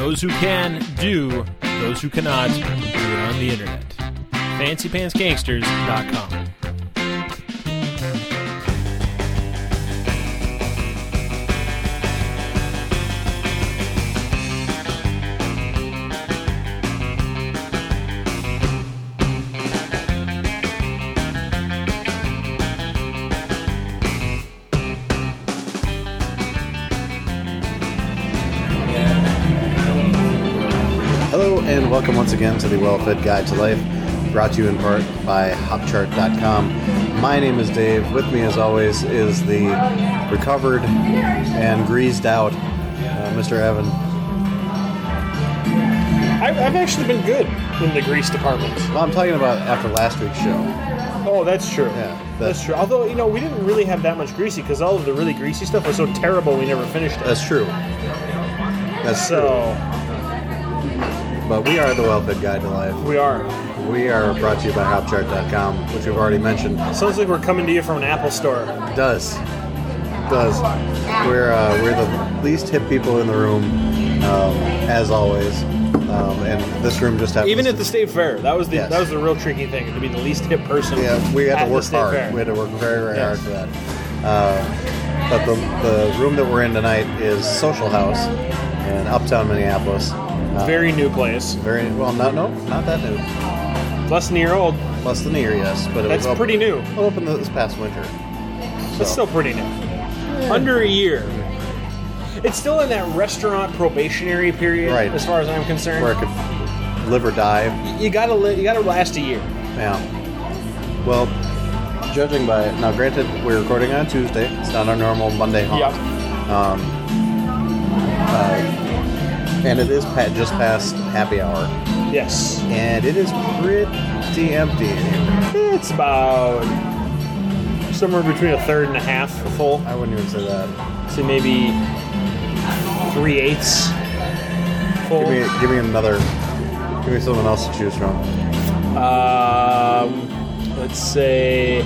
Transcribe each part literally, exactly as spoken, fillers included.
those who can do, those who cannot do it on the internet. fancy pants gangsters dot com. Hello and welcome once again to the Well-Fed Guide to Life, brought to you in part by hop chart dot com. My name is Dave. With me as always is the recovered and greased out uh, Mister Evan. I've, I've actually been good in the grease department. Well, I'm talking about after last week's show. Oh, that's true. Yeah, that's, that's true. Although, you know, we didn't really have that much greasy because all of the really greasy stuff was so terrible we never finished it. That's true. That's so, true. But we are the Well-Fed Guide to Life. We are. We are brought to you by hop chart dot com, which we've already mentioned. Sounds like we're coming to you from an Apple store. It does. It does. We're, uh, we're the least hip people in the room, um, as always. Um, and this room just happens Even to... at the state fair. That was the Yes. that was the real tricky thing, to be the least hip person. Yeah, we had at to the work state hard. fair. We had to work very, very Yes. hard for that. Uh, but the, the room that we're in tonight is Social House in Uptown Minneapolis. Uh, Very new place. Very well, not no, not that new. Less than a year old. Less than a year, yes, but it That's was open, pretty new. open this past winter. It's still pretty new. Under a year. It's still in that restaurant probationary period, Right. as far as I'm concerned. Where it could live or die. You gotta li- you gotta last a year. Yeah. Well, judging by now, granted, we're recording on Tuesday. It's not our normal Monday haunt. Yep. Um, uh, and it is pa- just past happy hour, Yes. and it is pretty empty in here. It's about somewhere between a third and a half full. I wouldn't even say that. So maybe three eighths full. Give me, give me another. Give me something else to choose from. Um, let's say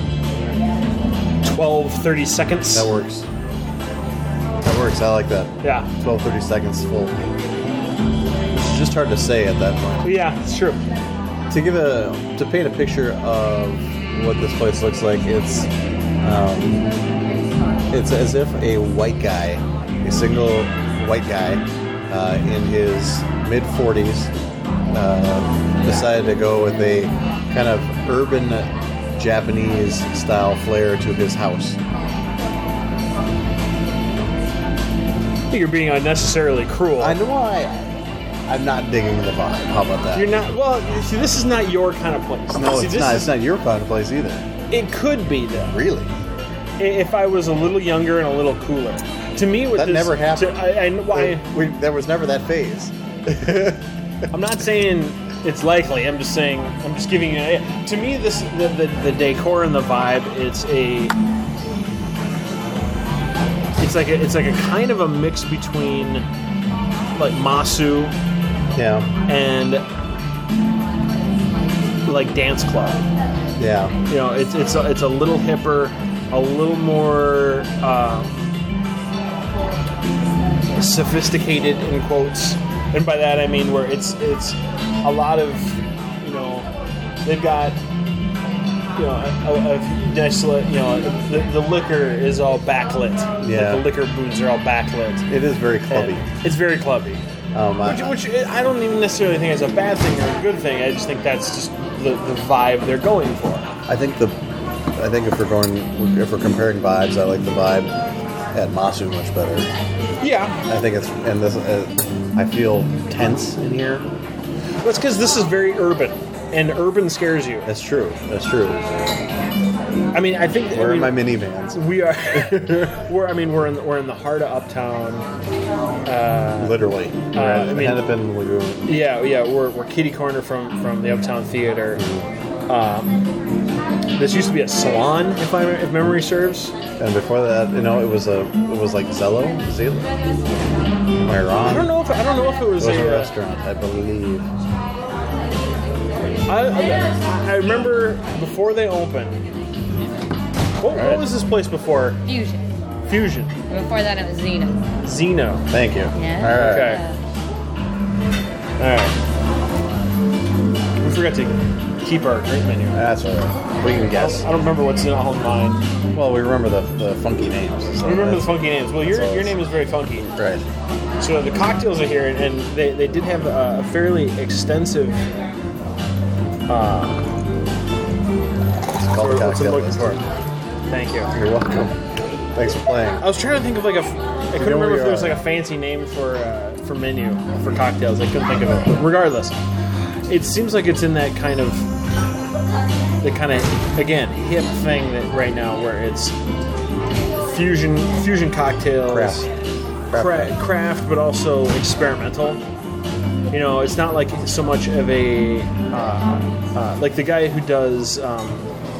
twelve thirty seconds. That works. That works. I like that. Yeah. twelve, thirty seconds full. Which is just hard to say at that point. Yeah, it's true. To give a to paint a picture of what this place looks like, it's um, it's as if a white guy, a single white guy, uh, in his mid forties, uh, decided to go with a kind of urban Japanese style flair to his house. I think you're being unnecessarily cruel. I know I. I'm not digging the vibe. How about that? You're not. Well, see, this is not your kind of place. No, See, it's this not. is- It's not your kind of place either. It could be though. Really? I- If I was a little younger and a little cooler. To me, with That this, never happened. to- I, I, why, We, there was never that phase. I'm not saying it's likely. I'm just saying. I'm just giving you. An, to me, this the, the the decor and the vibe. It's a. It's like a, it's like a kind of a mix between like Masu Yeah. and like dance club. Yeah. You know, it's it's a, it's a little hipper, a little more uh, sophisticated in quotes, and by that I mean where it's it's a lot of, you know, they've got, you know, a, a nice li- you know the, the liquor is all backlit. Yeah. Like the liquor booths are all backlit. It is very clubby. And it's very clubby. Um, I, Which, which I don't even necessarily think is a bad thing or a good thing. I just think that's just the, the vibe they're going for. I think the, I think if we're going, if we're comparing vibes, I like the vibe at Masu much better. Yeah. I think it's, and this, uh, I feel tense in here. That's because this is very urban, and urban scares you. That's true. That's true. I mean, I think Where I are mean, my minivans? We are. we're. I mean, we're in. We're in the heart of Uptown. Uh, Literally. We're at I mean- Hennepin Lagoon. yeah, yeah. We're we're kitty corner from from the Uptown Theater. Um, this used to be a salon, if I if memory serves. And before that, you know, it was a, it was like Zello. Zello. Am I wrong? I don't know if I don't know if it was, It was a a, uh, restaurant, I believe. I, I, I remember before they opened. What, Right. what was this place before? Fusion. Fusion. Before that, it was Xena. Zeno. Thank you. Yeah. All right. Okay. All right. We forgot to keep our drink menu. That's all right. We can guess. I don't remember what's in all mine. Well, we remember the, the funky names. So I remember the that's- funky names. Well, your all your it's- name is very funky. Right. So the cocktails are here, and they, they did have a fairly extensive. Uh, It's called the what's it cocktail looking list. for? Thank you. You're welcome. Thanks for playing. I was trying to think of like a. I couldn't know where remember if you there was are. like a fancy name for uh, for menu for cocktails. I couldn't think of it. But regardless, it seems like it's in that kind of the kind of again hip thing that right now where it's fusion fusion cocktails, Craft. Craft. cra- craft, but also experimental. You know, it's not like so much of a uh, uh, like the guy who does. Um,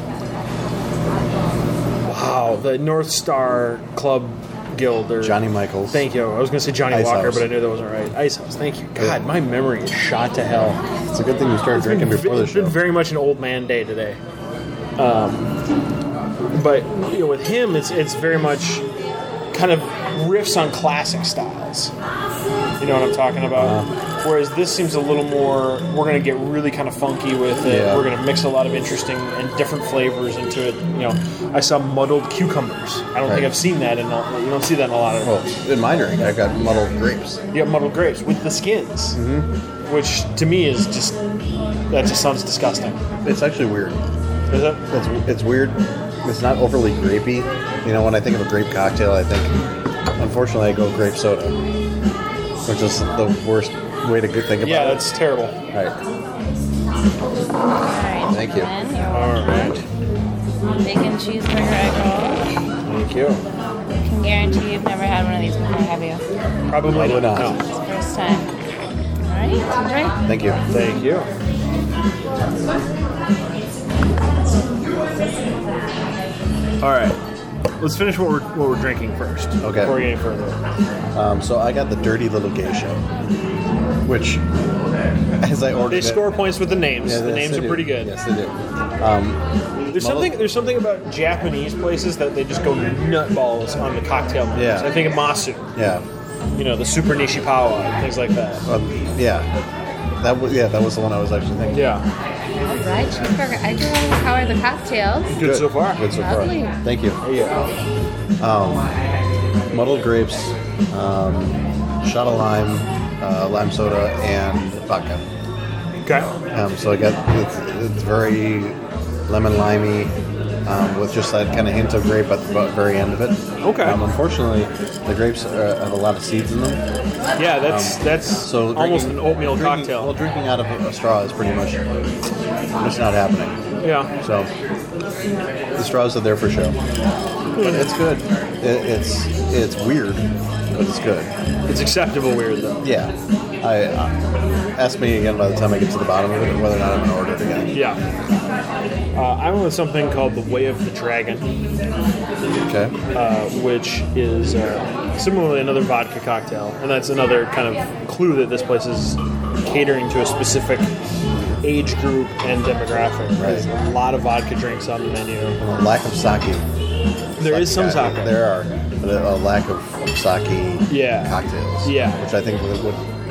wow, the North Star Club Guild or Johnny Michaels. Thank you. I was going to say Johnny Ice Walker, House. but I knew that wasn't right. Ice House. Thank you. God, my memory is shot to hell. It's a good thing you started drinking It's been- before the it's show. been very much an old man day today. Um, but you know, with him, it's it's very much kind of riffs on classic styles. You know what I'm talking about? Uh-huh. Whereas this seems a little more. We're going to get really kind of funky with it. Yeah. We're going to mix a lot of interesting and different flavors into it. You know, I saw muddled cucumbers. I don't Right. think I've seen that in. A, you don't see that in a lot of. Well, in my drink, I got muddled grapes. You have muddled grapes with the skins, mm-hmm. which to me is just that just sounds disgusting. It's actually weird. Is it? It's it's weird. It's not overly grapey. You know, when I think of a grape cocktail, I think, unfortunately, I go grape soda, which is the worst way to think about Yeah, it. that's terrible. All right. All right. Thank you. Then your All right. bacon cheeseburger egg roll. Thank you. I can guarantee you've never had one of these before, have you? Probably, Probably not. not. No. It's the first time. All right, enjoy. Thank you. Thank you. All right. Let's finish what we're what we're drinking first. Okay. Before we get any further. Um, so I got the Dirty Little Geisha, which, as I ordered They it, score points with the names. Yeah, the yes, names they are do. pretty good. Yes, they do. Um, There's Muddled- something there's something about Japanese places that they just go nutballs on the cocktail menus. Yeah. I think of Masu. yeah, You know, the Super Nishipawa and things like that. um, yeah. That was yeah, that was the one I was actually thinking. Yeah. All right, cheeseburger egg roll. How are the cocktails? Good, so far. Good so Lovely. far. Thank you. Yeah. Muddled grapes, um, shot of lime, uh, lime soda, and vodka. Okay. Um, so I got it's, it's very lemon limey, um, with just that kind of hint of grape at the bu- very end of it. Okay. Um, unfortunately, the grapes uh, have a lot of seeds in them. Yeah, that's that's So almost drinking- an oatmeal drinking- cocktail. Well, drinking out of a, a straw is pretty much just not happening. yeah. So the straws are there for show, but it's good. It, it's it's weird, but it's good. It's acceptable weird though. Yeah. I uh, ask me again by the time I get to the bottom of it whether or not I'm gonna order it again. Yeah. Uh, I went with something called the Way of the Dragon, Okay. uh, which is uh, similarly another vodka cocktail, and that's another kind of clue that this place is catering to a specific age group and demographic. There's a lot of vodka drinks on the menu. A lack of sake. There is some Sake. sake. There are but a a lack of, of sake Yeah. cocktails. Yeah. Which I think would, would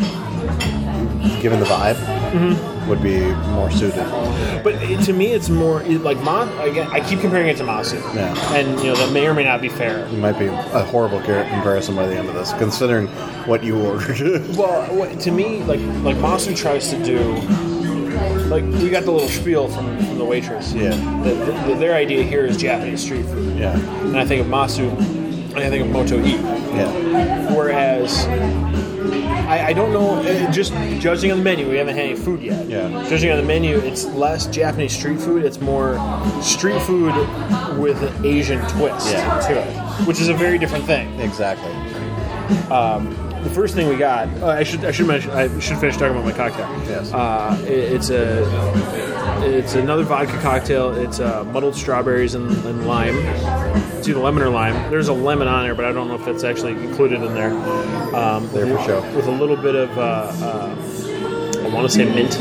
given the vibe, Mm-hmm. would be more suited. But it, to me, it's more it- like Ma. Again, I keep comparing it to Masu, Yeah. and you know that may or may not be fair. It might be a horrible car- comparison by the end of this, considering what you ordered. Well, what, to me, like like Masu tries to do, like we got the little spiel from, from the waitress. Yeah. The, the, their idea here is Japanese street food. Yeah. And I think of Masu, and I think of Moto E. Yeah. Whereas, I, I don't know, uh, just judging on the menu, we haven't had any food yet. Yeah. Judging on the menu, it's less Japanese street food, it's more street food with an Asian twist Yeah. to it, which is a very different thing. Exactly. The first thing we got, uh, I should I should mention, I should finish talking about my cocktail. Yes. Uh, it, it's a it's another vodka cocktail. It's uh, muddled strawberries and, and lime. It's either lemon or lime. There's a lemon on there, but I don't know if that's actually included in there. Um, There for sure. With a little bit of, uh, uh, I want to say mint.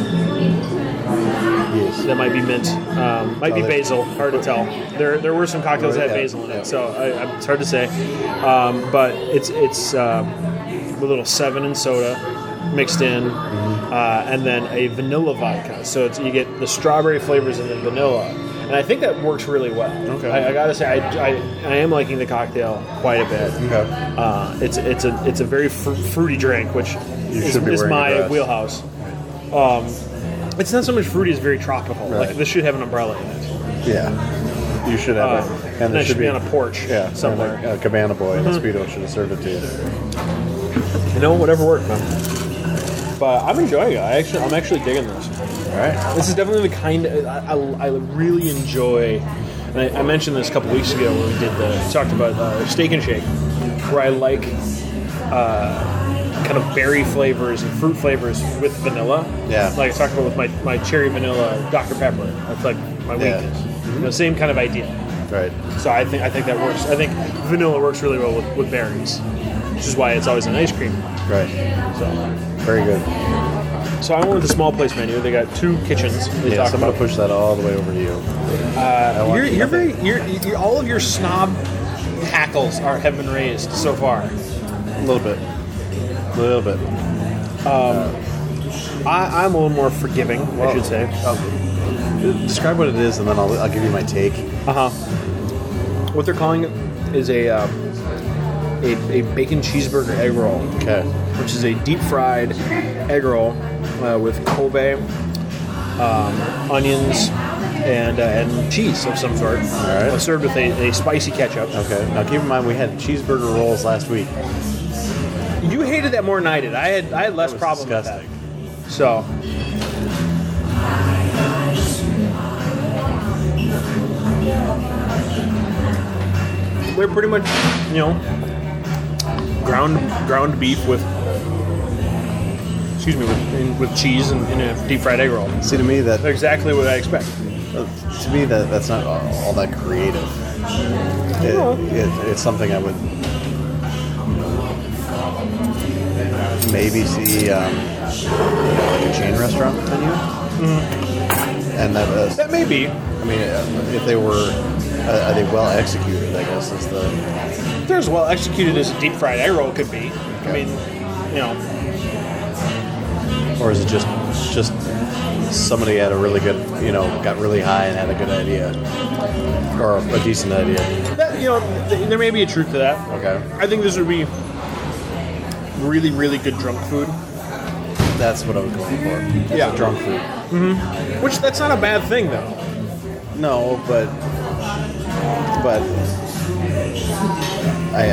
Yes. That might be mint. Um, might be Oh, they- basil. Hard to tell. There there were some cocktails that had Yeah, basil in yeah. it, so I, I, it's hard to say. Um, but it's it's uh, with a little seven and soda, mixed in, uh, and then a vanilla vodka. So it's, you get the strawberry flavors and the vanilla. And I think that works really well. Okay. I, I gotta say, I, I, I am liking the cocktail quite a bit. Okay. Uh, it's it's a it's a very fr- fruity drink, which is, should be is wearing a my dress. wheelhouse. Um, it's not so much fruity; it's very tropical. Right. Like this should have an umbrella in it. Yeah. You should have Uh, it. and And that there should be on a porch yeah, somewhere. somewhere. A cabana boy in a Speedo should have served it to you. You know, whatever worked, man. But I'm enjoying it. I actually, I'm actually digging this. All right. This is definitely the kind of, I, I, I really enjoy, and I, I mentioned this a couple weeks ago when we did the, talked about uh, Steak and Shake, where I like uh, kind of berry flavors and fruit flavors with vanilla. Yeah. Like I talked about with my, my cherry vanilla Doctor Pepper. That's like my Yeah. weakness. You know, same kind of idea. Right. So I think I think that works. I think vanilla works really well with, with berries, which is why it's always in ice cream. Right. So, Very good. so I went with the small place menu. They got two kitchens. They Yes, talk I'm going about. to push that all the way over to you. I want You're, you're nothing. very. You're, you're, all of your snob hackles are have been raised so far. A little bit. A little bit. I, I'm a little more forgiving, I should say. Describe what it is, and then I'll, I'll give you my take. Uh huh. What they're calling it is a um, a, a bacon cheeseburger egg roll, Okay. which is a deep fried egg roll uh, with Kobe, um, onions, and uh, and cheese of some sort. All right. Uh, served with a, a spicy ketchup. Okay. Now keep in mind we had cheeseburger rolls last week. You hated that more than I did. I had I had less That was problem disgusting. with that. So. They're pretty much, you know, ground ground beef with, excuse me, with in, with cheese and in a deep fried egg roll. See, to me that They're exactly what I expect. to me that that's not all, all that creative. It, No. it, it's something I would maybe see um, like a chain restaurant menu, and that uh, That may be. I mean, uh, if they were, uh, are they well executed? I guess is the They're as well executed as a deep fried egg roll could be. I mean, you know, or is it just just somebody had a really good, you know, got really high and had a good idea, or a decent idea? that, you know, th- there may be a truth to that. Okay, I think this would be really, really good drunk food. that's what I was going for. Yeah. Drunk food. Which that's not a bad thing though. No, but but I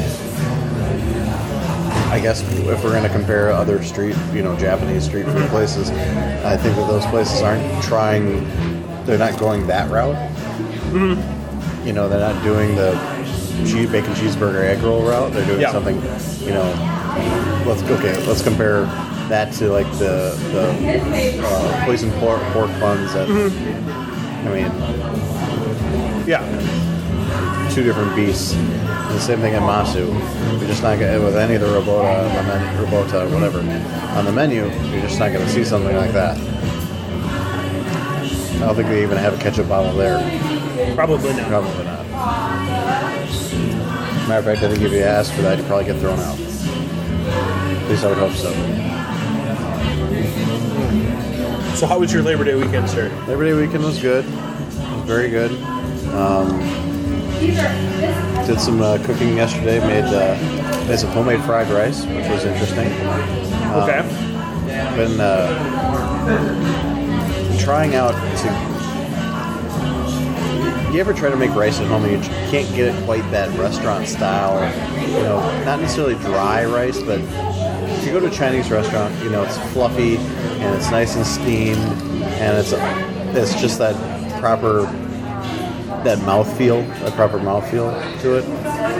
I guess if we're going to compare other street, you know, Japanese street food places, I think that those places aren't trying. They're not going that route. You know, they're not doing the cheese, bacon cheeseburger egg roll route. They're doing Yeah. something. You know, let's okay. Let's compare that to like the the uh, poison pork, pork buns that. I mean, Yeah. two different beasts. The same thing in Masu. You're just not gonna, with any of the robota, on the menu, robota, whatever, on the menu, you're just not going to see something like that. I don't think they even have a ketchup bottle there. Probably not. Probably not. Matter of fact, I think if you ask for that, you'd probably get thrown out. At least I would hope so. So how was your Labor Day weekend, sir? Labor Day weekend was good. It was very good. Um, did some uh, cooking yesterday. Made uh, made some homemade fried rice, which was interesting. Um, Okay. Been uh, trying out to. You ever try to make rice at home and you can't get it quite that restaurant style? You know, not necessarily dry rice, but if you go to a Chinese restaurant, you know it's fluffy and it's nice and steamed, and it's it's just that proper that mouthfeel, that proper mouthfeel to it.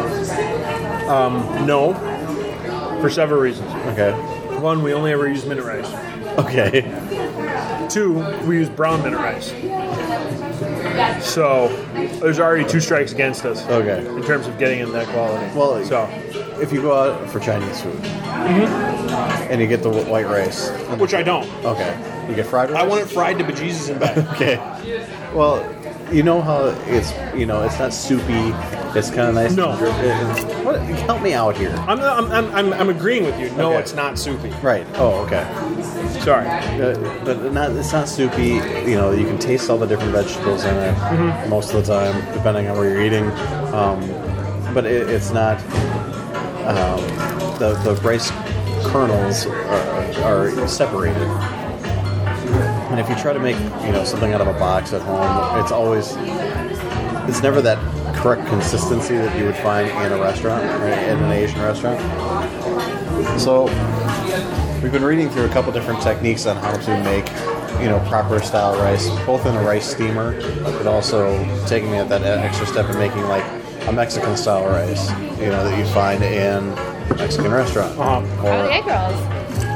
No. For several reasons. Okay. One, we only ever use minute rice. Okay. Two, we use brown minute rice. So there's already two strikes against us Okay. in terms of getting in that quality. Well, so if you go out for Chinese food and you get the white rice, which I don't. okay, you get fried rice. I want it fried to bejesus and back. Okay. Well, you know how it's you know it's not soupy, It's kind of nice. No. It- it- what, help me out here. I'm, I'm, I'm, I'm, I'm agreeing with you. No, Okay. it's not soupy. Right. Oh, okay. Sorry. Uh, but not, it's not soupy. You know, you can taste all the different vegetables in it Mm-hmm. most of the time, depending on where you're eating. Um, but it, it's not. Um, the the rice kernels are, are separated. And if you try to make you know something out of a box at home, it's always it's never that correct consistency that you would find in a restaurant, right, in an Asian restaurant. So we've been reading through a couple different techniques on how to make you know proper style rice, both in a rice steamer, but also taking it that extra step and making like a Mexican style rice, you know, that you find in Mexican restaurant. Uh-huh. How are the egg rolls?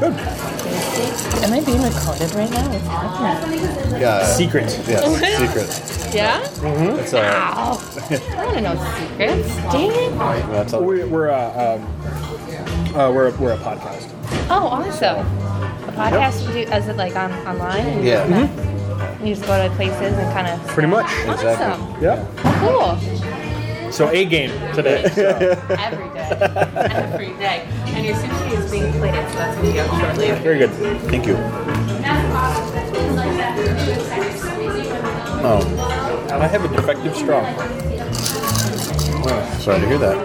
Am I being recorded right now? What's happening? Yeah, Secret. Yeah, secret. Yeah? It's a. Ow. I want to know secrets. Dang it. That's a We're, we're, uh, um, uh, we're, we're a podcast. Oh, awesome. A podcast, you do, is it like on online? And Yeah. You, just, you just go to places and kind of... Pretty much. Exactly. Awesome. Yeah. Oh, cool. So A game today. So. Every day. Every day. And your sushi is being plated, so that's going to go shortly. Very good. Thank you. Oh, I have a defective straw. oh, sorry to hear that.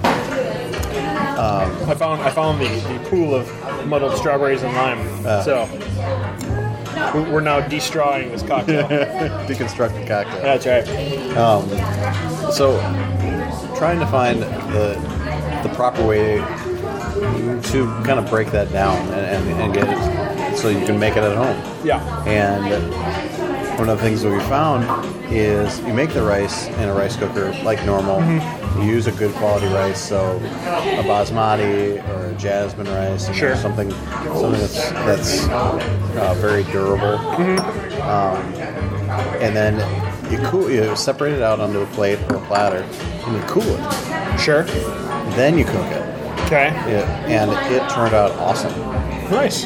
I found I found the, the pool of muddled strawberries and lime. Ah. So we- we're now destrawing this cocktail. Deconstructed cocktail. That's right. So, trying to find the the proper way to kind of break that down and, and, and get it so you can make it at home. Yeah. And one of the things that we found is you make the rice in a rice cooker like normal. Mm-hmm. You use a good quality rice, so a basmati or a jasmine rice, you know, Sure. something something that's that's uh, very durable. Mm-hmm. Um, and then you cool, you separate it out onto a plate or a platter, and you cool it. Sure. Then you cook it. Okay. Yeah, and it turned out awesome. Nice.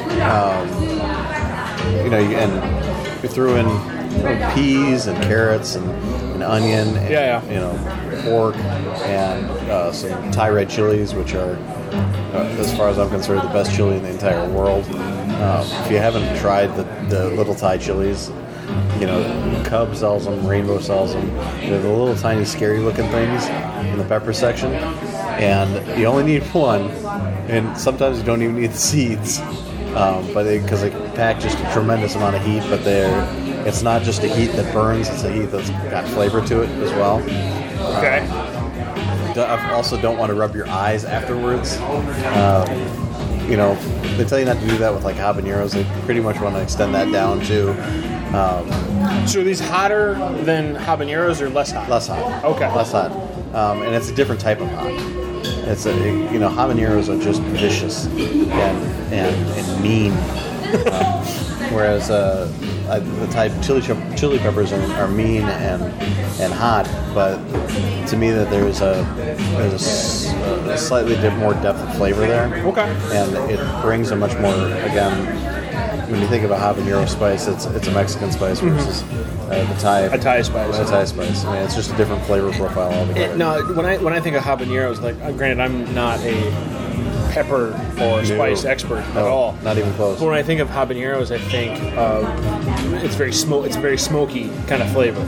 You know, you, and we threw in you know, peas and carrots and, and onion, and, Yeah, yeah. you know, pork and uh, some Thai red chilies, which are, uh, as far as I'm concerned, the best chili in the entire world. Um, if you haven't tried the, the little Thai chilies, you know, Cub sells them, Rainbow sells them. They're the little tiny scary looking things in the pepper section, and you only need one, and sometimes you don't even need the seeds. Um, but because they, they pack just a tremendous amount of heat, but they're it's not just a heat that burns; it's a heat that's got flavor to it as well. Okay. Do- I also don't want to rub your eyes afterwards. Um, you know, they tell you not to do that with like habaneros. They pretty much want to extend that down to um, So are these hotter than habaneros or less hot? less hot. Okay. Less hot, um, and it's a different type of hot. It's a you know habaneros are just vicious and and, and mean, um, whereas uh, I, the type chili chip- chili peppers are, are mean and and hot. But to me, that there's a there's a, s- a slightly dip, more depth of flavor there. Okay. And it brings a much more again. When you think of a habanero spice, it's it's a Mexican spice versus uh, the Thai A Thai spice. A Thai spice. I mean, it's just a different flavor profile altogether. It, no, when I when I think of habaneros, like uh, granted, I'm not a pepper or spice No. expert at No, all. not even close. But when I think of habaneros, I think uh, it's very smoke. It's a very smoky kind of flavor.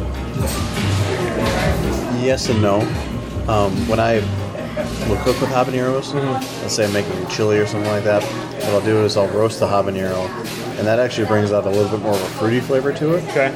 Yes and no. Um, when I will cook with habaneros, let's say I'm making chili or something like that, what I'll do is I'll roast the habanero, and that actually brings out a little bit more of a fruity flavor to it. Okay.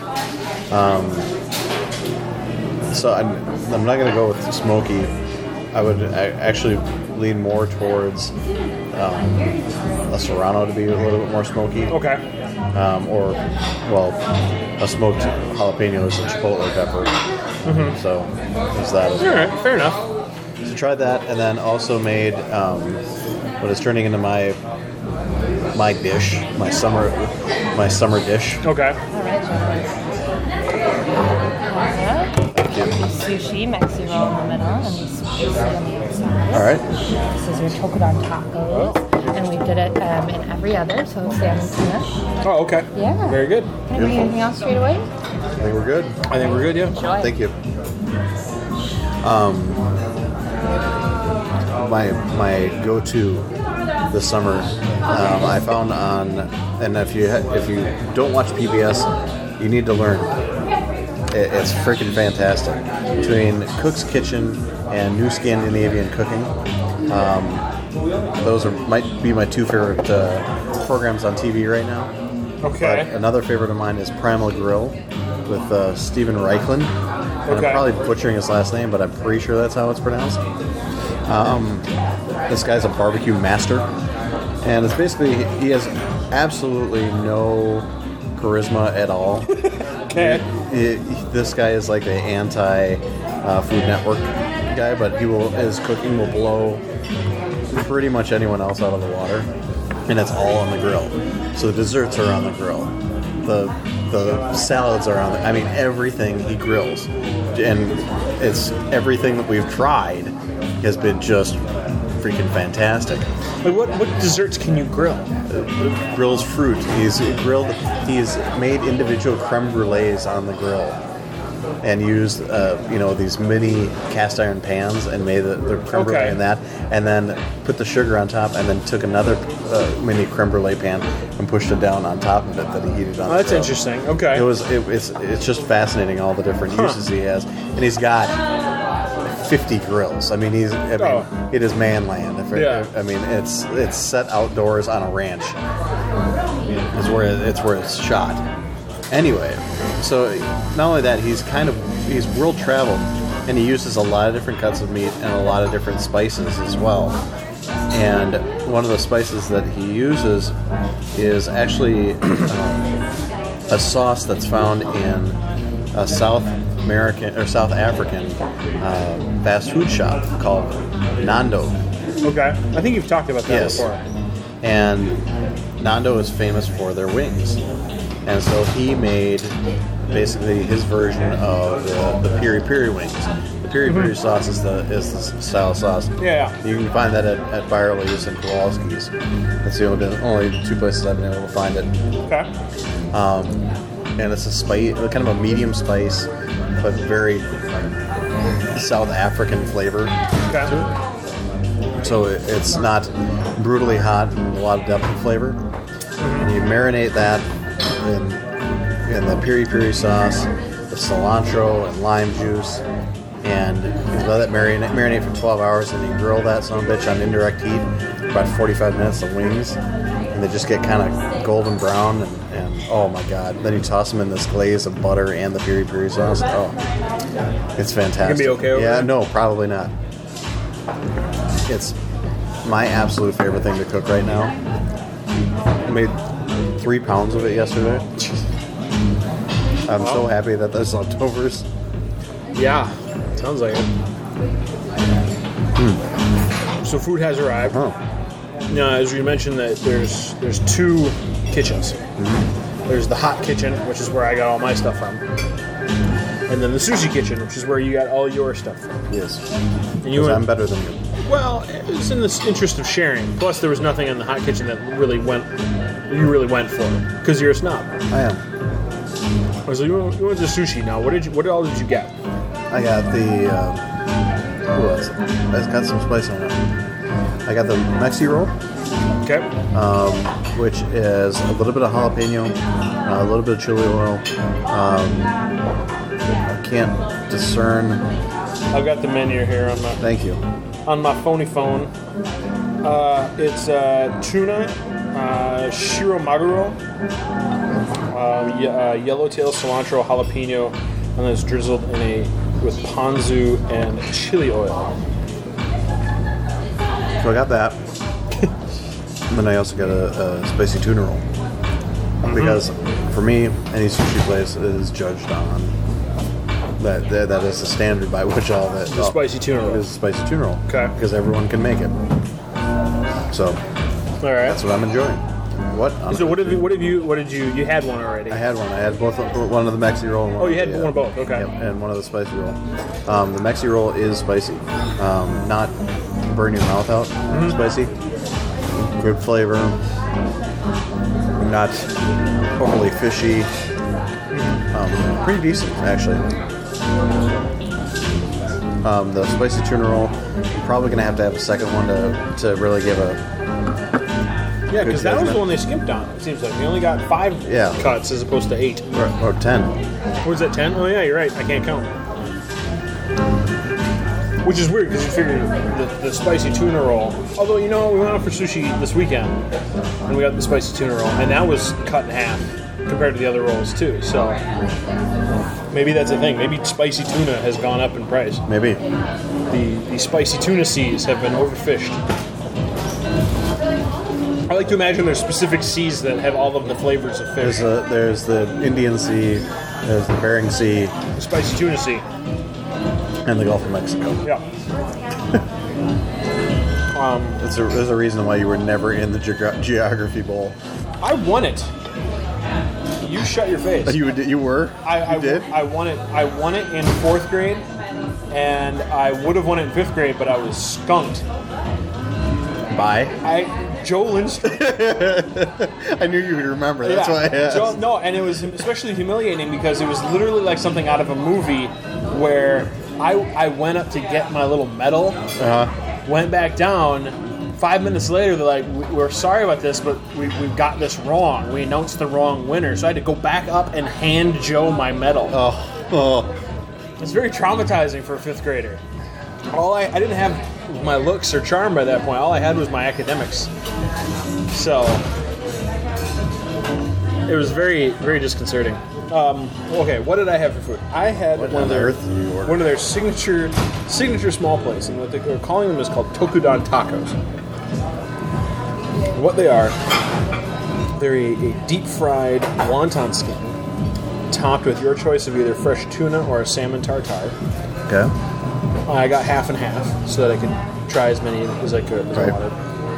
So I'm, I'm not going to go with the smoky. I would a- actually lean more towards um, a serrano to be a little bit more smoky. Okay. Um, or, well, a smoked jalapeno is a chipotle pepper. So there's that as All well. right. Fair enough. So tried that, and then also made um, what is turning into my my dish, my summer my summer dish. Okay. All right, gentlemen. Thank you. Sushi, Mexi roll in the middle, and the spicy on the outside. All right. This is your Tokudon tacos, and we did it um, in every other, so salmon tuna. Oh, okay. Yeah. Very good. Can I bring anything else straight away? I think we're good. I think we're good. Yeah. Enjoy. Thank you. Um, my my go-to this summer, um, I found on, and if you ha- if you don't watch P B S, you need to learn. It, it's freaking fantastic. Between Cook's Kitchen and New Scandinavian Cooking, um, those are might be my two favorite uh, programs on T V right now. Okay. But another favorite of mine is Primal Grill with uh, Stephen Reichlin. And Okay. I'm probably butchering his last name, but I'm pretty sure that's how it's pronounced. Um, this guy's a barbecue master, and it's basically he has absolutely no charisma at all. Okay. He- he- this guy is like the anti uh, Food Network guy, but he will his cooking will blow pretty much anyone else out of the water, and it's all on the grill. So the desserts are on the grill. The the salads are on the, I mean, everything he grills. And it's everything that we've tried has been just freaking fantastic. Like what what desserts can you grill? Uh, grills fruit. He's grilled, he's made individual creme brulees on the grill. And used, uh, you know, these mini cast iron pans and made the, the creme brulee Okay. in that, and then put the sugar on top, and then took another uh, mini creme brulee pan and pushed it down on top of it that he heated on. Oh, the that's grill. interesting. Okay. It was. It, it's. It's just fascinating all the different Huh. uses he has, and he's got fifty grills. I mean, he's. I mean, Oh. it is man land. If it, Yeah. I mean, it's it's set outdoors on a ranch. It's where it's where it's shot. Anyway, so not only that, he's kind of he's world traveled, and he uses a lot of different cuts of meat and a lot of different spices as well. And one of the spices that he uses is actually um, a sauce that's found in a South American or South African uh, fast food shop called Nando. Okay. I think you've talked about that Yes. before. And Nando is famous for their wings. And so he made basically his version of the, the piri piri wings. The piri piri sauce is the is the style sauce. Yeah. You can find that at, at Byerly's and Kowalski's. That's the only, only two places I've been able to find it. Okay. Um, and it's a spice, kind of a medium spice, but very South African flavor. Okay. So it, it's not brutally hot and a lot of depth of flavor. And you marinate that in, in the piri piri sauce, the cilantro and lime juice, and you let that marinate, marinate for twelve hours, and you grill that son of a bitch on indirect heat for about forty-five minutes, the wings, and they just get kind of golden brown, and, and oh my god. Then you toss them in this glaze of butter and the piri piri sauce. Oh, it's fantastic. be okay over Yeah, there? no, probably not. It's my absolute favorite thing to cook right now. I made three pounds of it yesterday. I'm so happy that there's leftovers. Yeah. Sounds like it. So food has arrived. Oh, Now, as you mentioned, that there's there's two kitchens. There's the hot kitchen, which is where I got all my stuff from, and then the sushi kitchen, which is where you got all your stuff from. yes. And you Because went, I'm better than you. well, it's in the interest of sharing. Plus, there was nothing in the hot kitchen that really went you really went for because you're a snob. I am. So you went, you went to sushi. Now, what did you? What all did you get? I got the. Uh, who else? I got some spice on it. I got the Mexi roll, Okay. um, which is a little bit of jalapeno, uh, a little bit of chili oil. Um, I can't discern. I've got the menu here on my Thank you. on my phony phone. Uh, it's uh, tuna, uh, shiro maguro, uh, ye- uh, yellowtail, cilantro, jalapeno, and then it's drizzled in a with ponzu and chili oil. So I got that. And then I also got a, a spicy tuna roll. Because for me, any sushi place is judged on that. That, that is the standard by which all that The spicy tuna roll. is spicy tuna roll. Okay. Because everyone can make it. So All right. that's what I'm enjoying. What? So what have you? What have you? What did you? You had one already. I had one. I had both. One of the Mexi roll. And one Oh, you of had the, one of both, okay. Yep, and one of the spicy roll. Um, the Mexi roll is spicy. Um, not burn your mouth out. Mm-hmm. Spicy. Good flavor. Not overly fishy. Um, pretty decent, actually. Um, the spicy tuna roll. I'm probably gonna have to have a second one to to really give a. Yeah, because that was judgment. the one they skimped on. It seems like we only got five Yeah. cuts as opposed to eight. Or, or ten. What was that, ten? Oh yeah, you're right. I can't count. Which is weird because you figure the, the spicy tuna roll. Although you know we went out for sushi this weekend and we got the spicy tuna roll, and that was cut in half compared to the other rolls too. So maybe that's a thing. Maybe spicy tuna has gone up in price. Maybe. The the spicy tuna seas have been overfished. I like to imagine there's specific seas that have all of the flavors of fish. There's the there's the Indian Sea, there's the Bering Sea, The spicy tuna sea. and the Gulf of Mexico. Yeah. um, There's a, there's a reason why you were never in the geog- geography bowl. I won it. You shut your face. You did- you were? I, I you did? I won it. I won it in fourth grade, and I would have won it in fifth grade, but I was skunked. Bye. I Joe Lynch. I knew you would remember. That's yeah, why I asked. Joe, no, and it was especially humiliating because it was literally like something out of a movie where I I went up to get my little medal, Uh-huh. went back down. Five minutes later, they're like, "We- "We're sorry about this, but we we got this wrong. We announced the wrong winner." So I had to go back up and hand Joe my medal. Oh, oh. It's very traumatizing for a fifth grader. All I, I didn't have my looks or charm by that point. All I had was my academics. So it was very, very disconcerting. Um, okay, what did I have for food? I had What one on of their earth did you order? one of their signature signature small plates, and what they- they're calling them is called Tokudan tacos. What they are, they're a, a deep fried wonton skin, topped with your choice of either fresh tuna or a salmon tartare. Okay. I got half and half so that I could try as many as I could as I Right. wanted.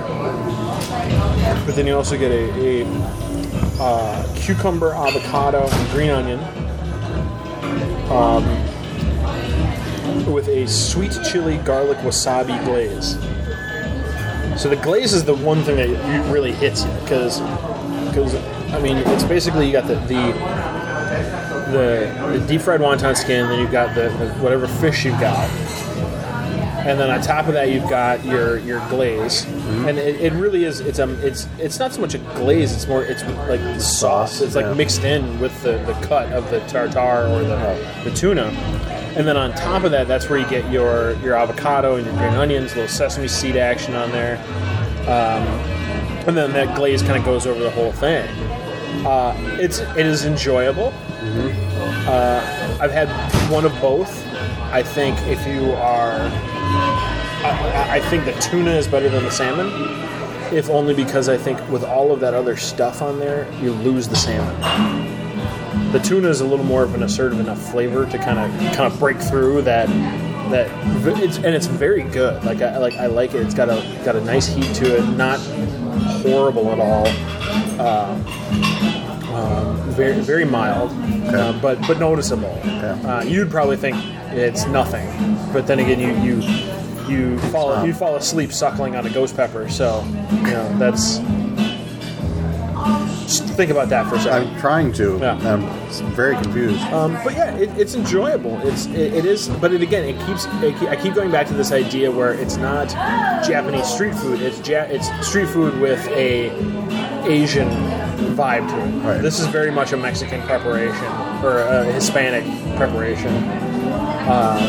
But then you also get a, a uh, cucumber, avocado, and green onion um, with a sweet chili garlic wasabi glaze. So the glaze is the one thing that really hits you because, because I mean, it's basically you got the the, the, the deep fried wonton skin, then you've got the, the whatever fish you've got. And then on top of that, you've got your, your glaze, and it, it really is. It's um, it's it's not so much a glaze. It's more. It's like the sauce. It's like yeah. mixed in with the, the cut of the tartare or the the tuna, and then on top of that, that's where you get your your avocado and your green onions, a little sesame seed action on there, um, and then that glaze kind of goes over the whole thing. Uh, it's it is enjoyable. Uh, I've had one of both. I think if you are, I, I think the tuna is better than the salmon, if only because I think with all of that other stuff on there, you lose the salmon. The tuna is a little more of an assertive enough flavor to kind of kind of break through that that it's and it's very good. Like I like I like it. It's got a got a nice heat to it, not horrible at all. Uh, um, very very mild, uh, but but noticeable. Uh, you'd probably think it's nothing, but then again, you you you fall you fall asleep suckling on a ghost pepper. So you know that's. Just think about that for a second. I'm trying to. Yeah. I'm very confused. Um, but yeah, it, it's enjoyable. It's it, it is, but it again, it keeps. It, keep- I keep going back to this idea where it's not Japanese street food. It's ja- it's street food with a Asian vibe to it. Right. This is very much a Mexican preparation or a Hispanic preparation. Uh,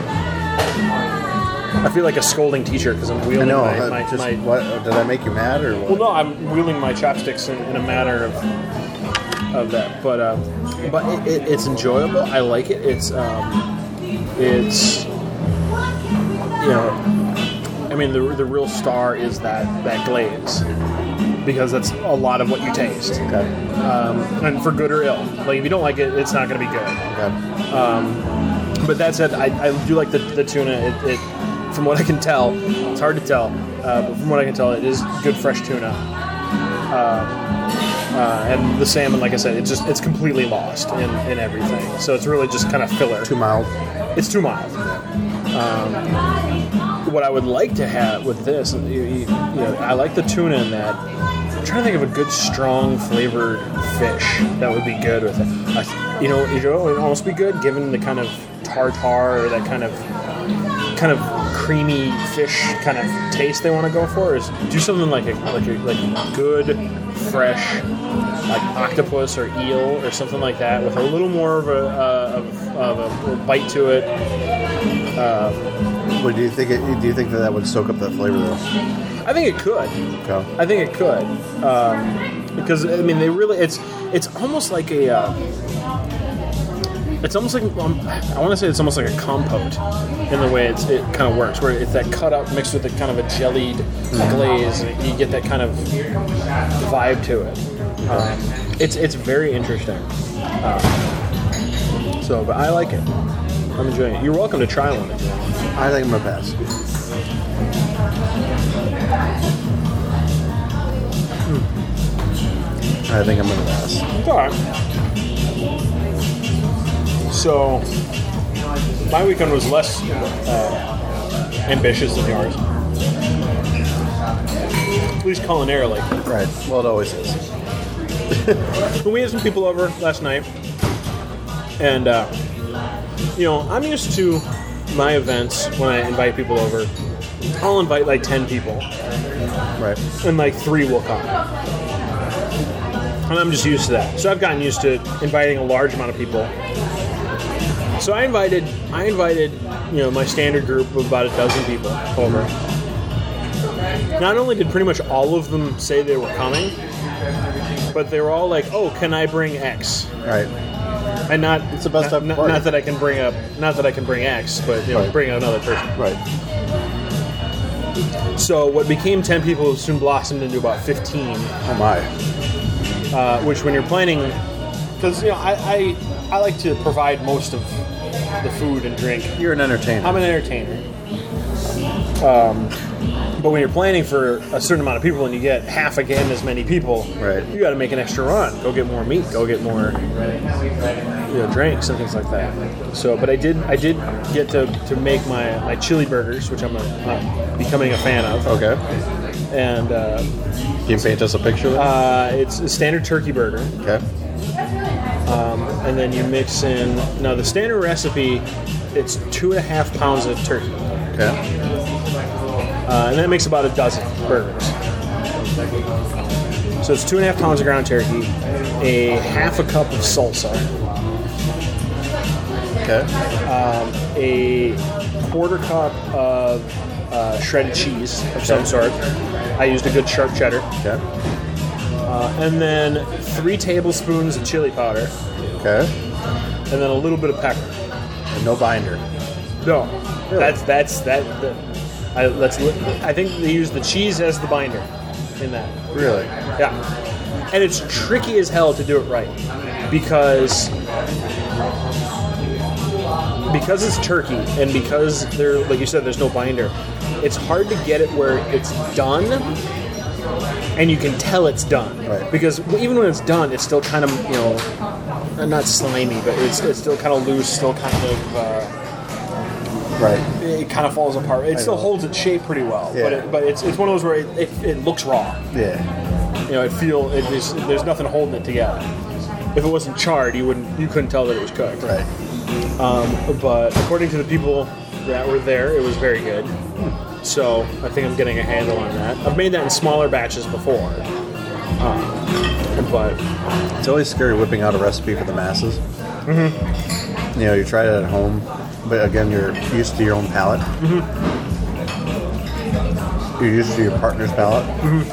I feel like a scolding teacher because I'm I wielding know. my, uh, my, just, my what, did I make you mad or what? well, no, I'm wielding my chopsticks in, in a manner of of that, but uh, but it, it, it's enjoyable. I like it. It's um, it's you know, I mean the the real star is that that glaze because that's a lot of what you taste, Okay. um, and for good or ill. Like if you don't like it, it's not going to be good. Okay. But that said, I, I do like the, the tuna. It, it, from what I can tell, it's hard to tell, uh, but from what I can tell, it is good fresh tuna. Uh, uh, and the salmon, like I said, it's just it's completely lost in, in everything. So it's really just kind of filler. Too mild. It's too mild. Um, what I would like to have with this, you, you, you know, I like the tuna in that. I'm trying to think of a good, strong, flavored fish that would be good with it. I, you know, you know, it would almost be good given the kind of tartare or that kind of kind of creamy fish kind of taste they want to go for is do something like a like a, like a good fresh like octopus or eel or something like that with a little more of a uh, of, of a bite to it. Uh, But do you think it, do you think that that would soak up that flavor though? I think it could. Okay. I think it could um, because I mean they really it's it's almost like a. Uh, It's almost like um, I want to say it's almost like a compote in the way it's, it kind of works, where it's that cut up mixed with a kind of a jellied glaze, and you get that kind of vibe to it. Um, it's it's very interesting. Um, so, but I like it. I'm enjoying it. You're welcome to try one if you want. I think I'm gonna pass. Hmm. I think I'm gonna pass. All right. So, my weekend was less uh, ambitious than yours. At least culinarily. Right. Well, it always is. But we had some people over last night. And, uh, you know, I'm used to my events when I invite people over. I'll invite like ten people. Right. And like three will come. And I'm just used to that. So I've gotten used to inviting a large amount of people. So I invited, I invited, you know, my standard group of about a dozen people over. Not only did pretty much all of them say they were coming, but they were all like, "Oh, can I bring X?" Right. And not It's the best not, type of not, party. not that I can bring up, not that I can bring X, but you know, Right. bring another person. Right. So what became ten people soon blossomed into about fifteen. Oh my. Uh, which, when you're planning, because you know, I, I I like to provide most of the food and drink. You're an entertainer. I'm an entertainer. Um, but when you're planning for a certain amount of people and you get half again as many people, Right. you got to make an extra run. Go get more meat. Go get more, you know, drinks and things like that. So, but I did, I did get to, to make my, my chili burgers, which I'm, a, I'm becoming a fan of. Okay. And uh, Can you paint us a picture of that? uh, it's a standard turkey burger. Okay. Um, and then you mix in, now the standard recipe, it's two and a half pounds of turkey. Okay. Uh, and that makes about a dozen burgers. So it's two and a half pounds of ground turkey, a half a cup of salsa, Okay. a quarter cup of uh, shredded cheese of some sort. I used a good sharp cheddar. Okay. Uh, and then three tablespoons of chili powder, Okay. and then a little bit of pepper. And no binder. No, that's that's that. that I, let's. I think they use the cheese as the binder in that. Really? Yeah, and it's tricky as hell to do it right because because it's turkey and because there, like you said, there's no binder. It's hard to get it where it's done, and you can tell it's done. Right. Because even when it's done, it's still kind of, you know, not slimy, but it's it's still kind of loose, still kind of. Uh, Right. It kind of falls apart. It I still know. holds its shape pretty well, Yeah. but it, but it's it's one of those where it, it, it looks raw. Yeah. You know, it feel it is, there's nothing holding it together. If it wasn't charred, you wouldn't you couldn't tell that it was cooked. Right. Um, but according to the people that were there, it was very good. So I think I'm getting a handle on that. I've made that in smaller batches before, um, but It's always scary whipping out a recipe for the masses. Mm-hmm. You know, you try it at home, but again, you're used to your own palate. Mm-hmm. You're used to your partner's palate. Mm-hmm.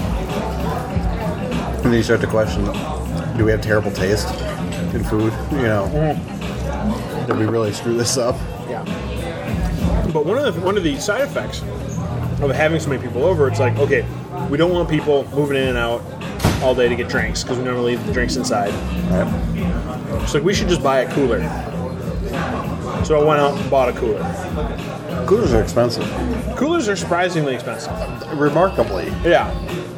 And then you start to question, do we have terrible taste in food? You know, Mm-hmm. did we really screw this up? yeah. But one of the one of the side effects of having so many people over, it's like, okay, we don't want people moving in and out all day to get drinks because we normally leave the drinks inside. Right? So like, we should just buy a cooler. So I went out and bought a cooler. Coolers are expensive. Coolers are surprisingly expensive. Remarkably. Yeah.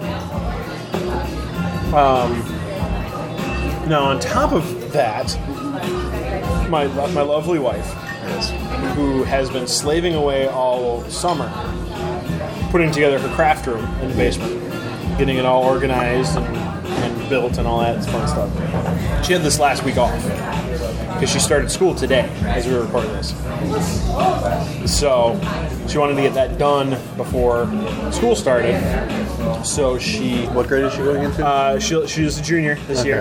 Um, now on top of that, my my lovely wife, Yes. who has been slaving away all summer, putting together her craft room in the basement, getting it all organized and, and built and all that fun stuff. She had this last week off. because she started school today as we were recording this. So she wanted to get that done before school started. So she What grade is she going into? uh, she she's a junior this Okay. year,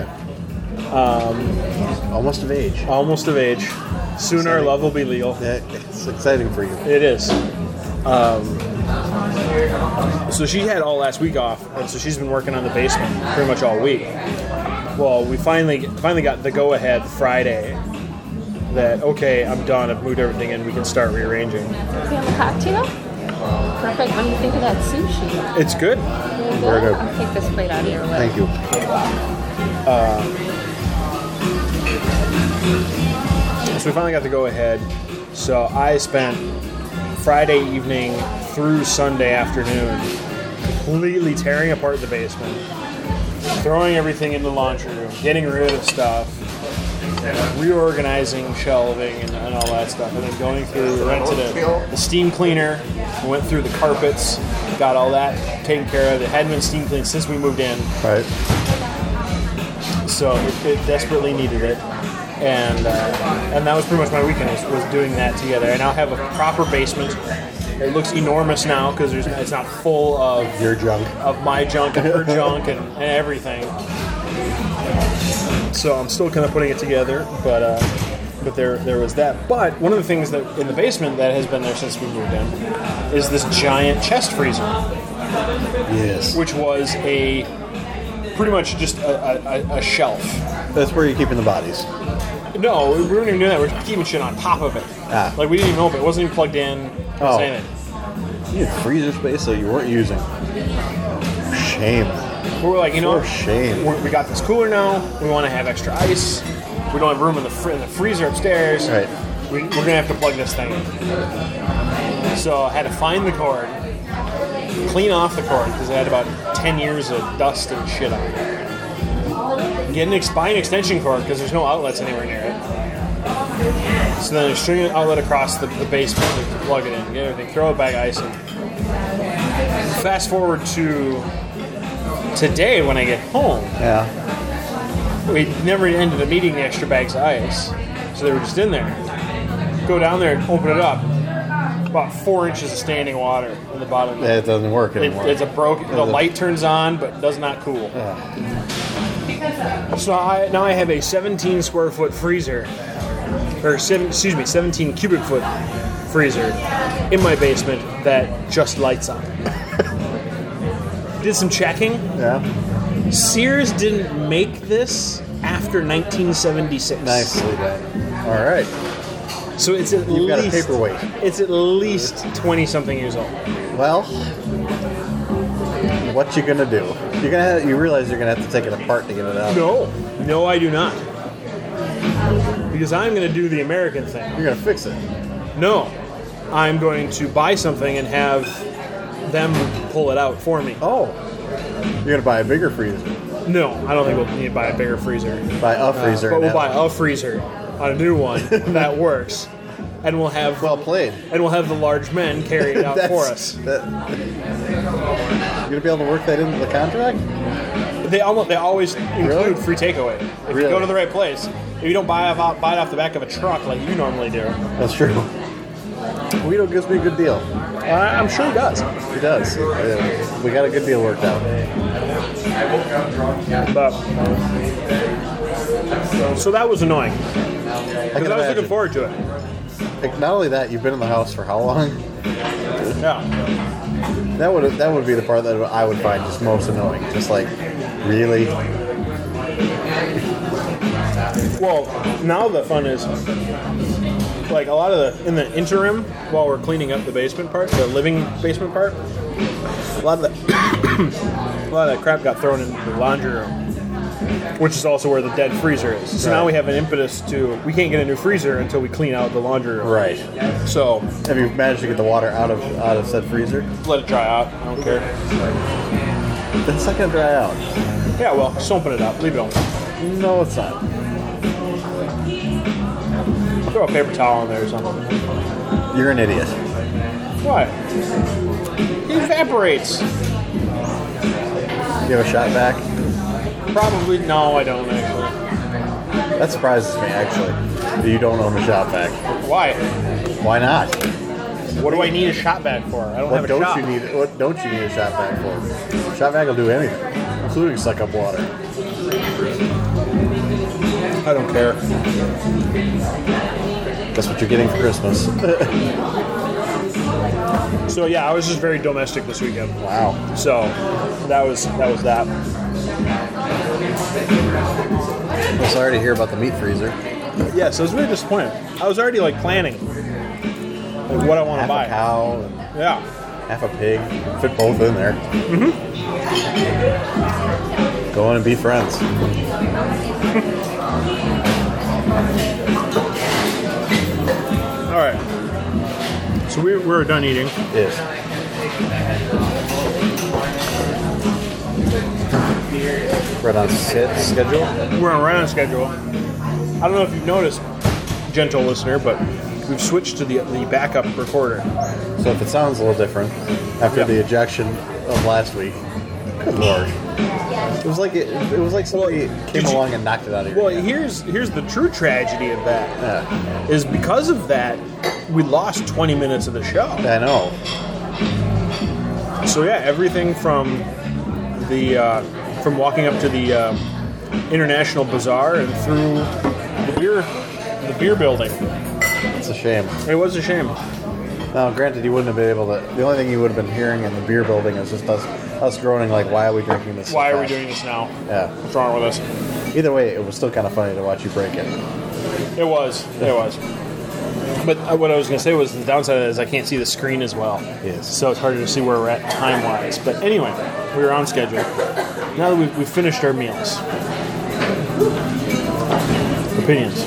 Almost of age. almost of age. Soon our Exciting. love will be legal. Yeah, it's exciting for you. It is. Um, so she had all last week off, and so she's been working on the basement pretty much all week. Well, we finally finally got the go-ahead Friday that, okay, I'm done, I've moved everything in, we can start rearranging. Do you have a cocktail? Perfect. What do you think of that sushi? It's good. Really Very good. I'll take this plate out of your way. Thank you. So we finally got the go-ahead. So I spent Friday evening through Sunday afternoon completely tearing apart the basement, throwing everything into the laundry room, getting rid of stuff, reorganizing shelving and, and all that stuff, and then going through, we rented a, a steam cleaner, we went through the carpets, got all that taken care of. It hadn't been steam cleaned since we moved in, Right. so it, it desperately needed it. And uh, and that was pretty much my weekend, was, was doing that together. I now have a proper basement. It looks enormous now because it's not full of Your junk. of my junk and her junk and, and everything. So I'm still kind of putting it together, but uh, but there there was that. But one of the things that in the basement that has been there since we moved in is this giant chest freezer, Yes. which was a pretty much just a, a, a shelf. That's where you're keeping the bodies. No, we weren't even doing that. We were keeping shit on top of it. Ah. Like we didn't even open it. It wasn't even plugged in. It Oh. wasn't anything. You had freezer space that you weren't using. Shame. We were like, you know, For shame. we're, we got this cooler now. We want to have extra ice. We don't have room in the, fr- in the freezer upstairs. Right. We, we're gonna have to plug this thing in. So I had to find the cord, clean off the cord because it had about ten years of dust and shit on it. Get an ex- buy an extension cord because there's no outlets anywhere near it. So then string an outlet across the, the basement to plug it in, get everything, throw it back, ice it. Fast forward to today when I get home. Yeah. We never ended up needing the extra bags of ice, so they were just in there. Go down there and open it up. About four inches of standing water in the bottom. It doesn't work It, anymore. it's a broken. The Is it- light turns on, but does not cool. So I now I have a seventeen square foot freezer, or seven, excuse me, seventeen cubic foot freezer in my basement that just lights on. Did some checking. Yeah. Sears didn't make this after nineteen seventy-six. Nicely done. All right. So it's at You've got a least paperweight. It's at least twenty something years old. Well, what you gonna do? You're gonna have, you realize you're gonna have to take it apart to get it out. No, no, I do not. Because I'm going to do the American thing. You're gonna fix it. No, I'm going to buy something and have them pull it out for me. Oh, you're gonna buy a bigger freezer. No, I don't think we'll need to buy a bigger freezer. Buy a freezer. But we'll and buy have- a freezer on a new one that works, and we'll have Well played. and we'll have the large men carry it out That's- for us. that- you're gonna be able to work that into the contract? They almost they always include Really? free takeaway if you Really? go to the right place. If you don't buy it off, buy it off the back of a truck like you normally do, That's true. Guido gives me a good deal. I, I'm sure he does. He does. Uh, We got a good deal worked out. But so that was annoying I because can I was looking imagine. forward to it. Like, not only that, you've been in the house for how long? Yeah. That would that would be the part that I would find just most annoying. Just like, really? Well, now the fun is like a lot of the in the interim while we're cleaning up the basement part, the living basement part. A lot of the a lot of that crap got thrown into the laundry room, which is also where the dead freezer is. So now Right. we have an impetus to we can't get a new freezer until we clean out the laundry room. Right. So Have you managed to get the water out of out of said freezer? let it dry out. I don't care. It's not gonna dry out. Yeah, well, just open it up. Leave it open. No, it's not. Throw a paper towel in there or something. You're an idiot. Why? It evaporates. You have a shot back? Probably no, I don't actually. That surprises me, actually. That you don't own a shop vac. Why? Why not? What do I need a shop vac for? I don't What have a don't shop. you need? What don't you need a shop vac for? Shop vac will do anything, including suck up water. I don't care. That's what you're getting for Christmas. So yeah, I was just very domestic this weekend. Wow. So that was that was that. I'm sorry to hear about the meat freezer. Yeah, so I was really disappointed. I was already like planning like, what I want to Half buy. a cow, and Yeah. half a pig. Fit both in there. Mm-hmm. Go in and be friends. All right. So we we're done eating. Yes. Right on set schedule. We're on right on schedule. I don't know if you've noticed, gentle listener, but we've switched to the the backup recorder. So if it sounds a little different after Yeah. the ejection of last week, good lord. It was like it, it was like somebody came did you- along and knocked it out of your Well, hand. here's here's the true tragedy of that. Yeah, Is because of that, we lost twenty minutes of the show. I know. So yeah, everything from the uh, from walking up to the uh, International Bazaar and through the beer the beer building. It's a shame. It was a shame. Now, granted, you wouldn't have been able to. The only thing you would have been hearing in the beer building is just us, us groaning like, "Why are we drinking this? so Why are we fast?" doing this now? Yeah. What's wrong with us? Either way, it was still kind of funny to watch you break it. It was. It was. But uh, what I was going to say was the downside of that is I can't see the screen as well. Yes. So it's harder to see where we're at time-wise. But anyway, we were on schedule. Now that we've, we've finished our meals. Opinions.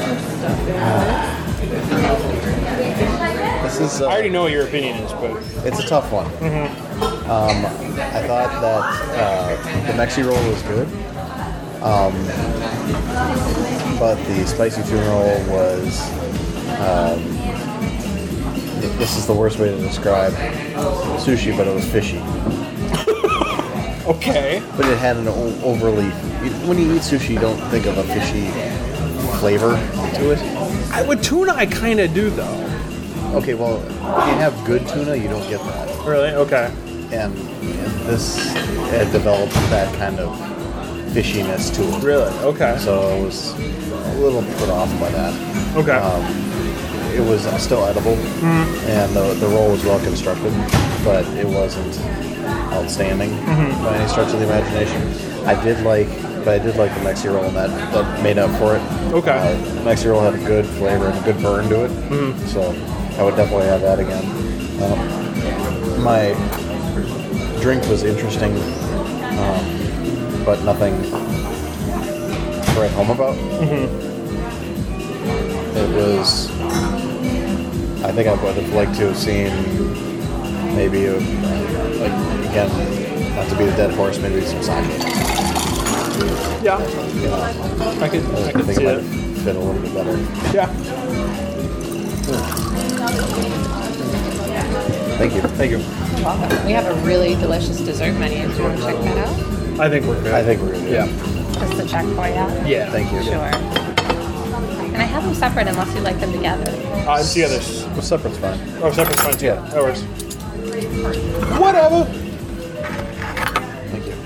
This is. Uh, I already know what your opinion is, but It's a tough one. Um, I thought that uh, the Mexi roll was good, um, but the spicy tuna roll was. Um, this is the worst way to describe sushi, but it was fishy. okay. But it had an o- overly. When you eat sushi, you don't think of a fishy flavor to it. I, with tuna, I kind of do, though. Okay, well, if you have good tuna, you don't get that. Really? Okay. And, and this had developed that kind of fishiness to it. Really? Okay. So I was a little put off by that. Okay. Um, it was still edible, and the, the roll was well constructed, but it wasn't outstanding by any stretch of the imagination. I did like, but I did like the Mexi roll, and that, that made up for it. Okay. Uh, the Mexi roll had a good flavor and a good burn to it, so I would definitely have that again. Uh, my drink was interesting, um, but nothing to write home about. It was. I think I would have liked to have seen maybe, a, like, again, not to be the dead horse, maybe some sake. Yeah. You know, I could, I I could think see it might that. have fit a little bit better. Yeah. Thank you. Thank you. Welcome. We have a really delicious dessert menu. Do you want to check that out? I think we're good. I think we're good. Yeah. Just the check for you. Yeah. Thank you. Sure. And I have them separate unless you'd like them together. Uh, and together. Well, separate's fine. Oh, separate's fine too. Yeah. That works. Whatever. Thank you.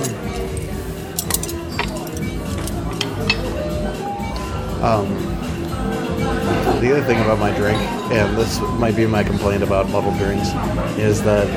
Um, the other thing about my drink, and this might be my complaint about muddled drinks, is that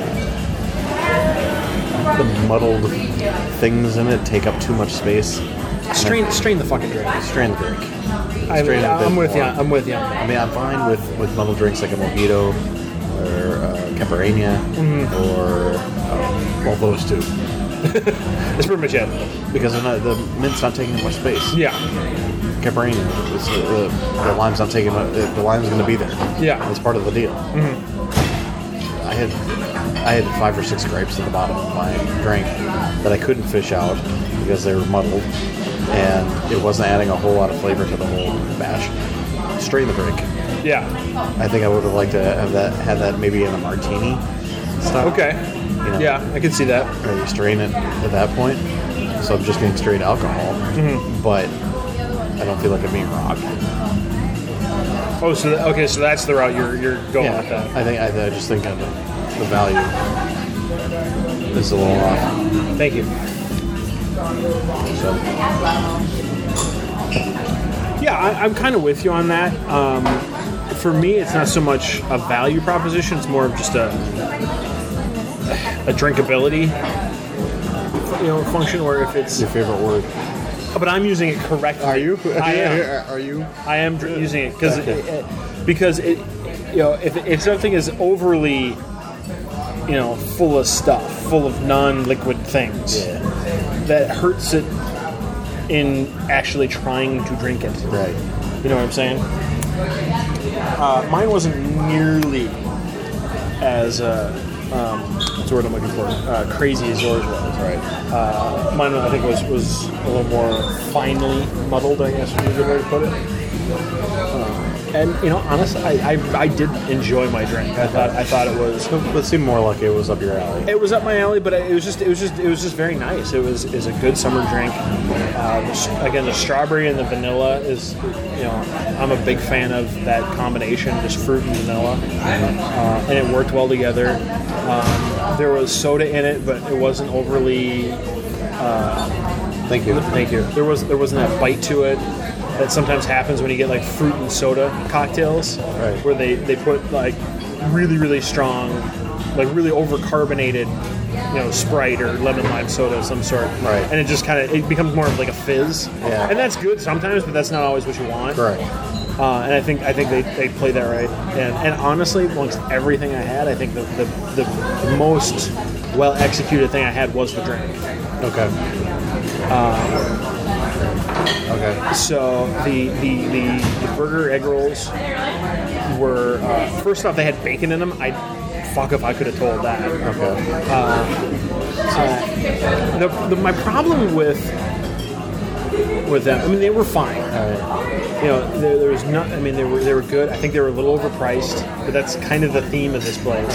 the muddled things in it take up too much space. Strain, strain the fucking drink. Strain the drink. I Strain it a bit I'm with you. more. I'm with you. I mean, I'm fine with, with muddled drinks like a mojito or uh, caipirinha or um, well, those two, That's pretty much it. because they're not, the mint's not taking up much space. Yeah. Caipirinha, it's, uh, the lime's not taking up, the lime's going to be there. Yeah. It's part of the deal. I had I had five or six grapes at the bottom of my drink that I couldn't fish out because they were muddled, and it wasn't adding a whole lot of flavor to the whole bash. Strain the drink. Yeah. I think I would have liked to have that have that maybe in a martini style. Okay. You know, Yeah, I can see that. Or you strain it at that point. So I'm just getting straight alcohol. But I don't feel like I'm being robbed. Oh, so th- okay, so that's the route you're you're going Yeah, with that. I think I, I just think of the, the value is a little off. Thank you. So Yeah, I, I'm kind of with you on that. Um, for me, it's not so much a value proposition; it's more of just a a drinkability, you know, function. Where if it's, your favorite word? but I'm using it correctly. Are you? I am. Are you? I am dr- using it because Okay. it, it, because it, you know, if if something is overly, you know, full of stuff, full of non-liquid things, Yeah. that hurts it in actually trying to drink it. Right. You know what I'm saying? Uh, mine wasn't nearly as uh, um, what's the word I'm looking for? Uh, crazy as yours was. Right. Uh, mine, I think, was was a little more finely muddled, I guess would be a good way to put it. Uh, and you know, honestly, I, I I did enjoy my drink. I thought I thought it was. It seemed more like it was up your alley. It was up my alley, but it was just it was just it was just very nice. It was is a good summer drink. Uh, the, s- again, the strawberry and the vanilla is, you know, I'm a big fan of that combination, just fruit and vanilla, uh, and it worked well together. Um, there was soda in it, but it wasn't overly. Thank you. Thank you. There was there wasn't that bite to it that sometimes happens when you get like fruit and soda cocktails, Right. where they, they put like really really strong, like really overcarbonated, you know, Sprite or lemon lime soda of some sort, Right. and it just kind of it becomes more of like a fizz, Yeah. and that's good sometimes, but that's not always what you want. Correct. Uh, and I think I think they, they play that right. And, and honestly, amongst everything I had, I think the the, the most well executed thing I had was the drink. Okay. okay. So the the, the, the burger egg rolls were uh, first off, they had bacon in them. I fuck if I could have told that. Okay. Uh, the, the, my problem with with them, I mean, they were fine. All right. You know, there, there was not. I mean, they were they were good. I think they were a little overpriced, but that's kind of the theme of this place.